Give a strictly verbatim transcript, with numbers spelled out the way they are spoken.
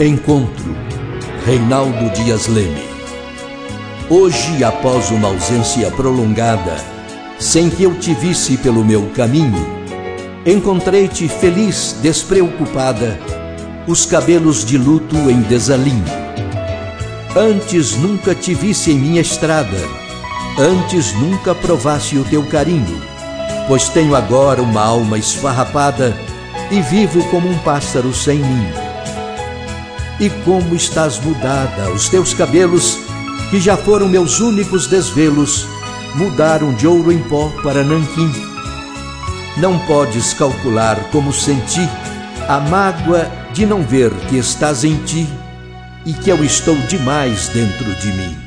Encontro, Reinaldo Dias Leme. Hoje, após uma ausência prolongada, sem que eu te visse pelo meu caminho, encontrei-te feliz, despreocupada, os cabelos de luto em desalinho. Antes nunca te visse em minha estrada, antes nunca provasse o teu carinho, pois tenho agora uma alma esfarrapada e vivo como um pássaro sem ninho. E como estás mudada, os teus cabelos, que já foram meus únicos desvelos, mudaram de ouro em pó para nanquim. Não podes calcular como senti a mágoa de não ver que estás em ti e que eu estou demais dentro de mim.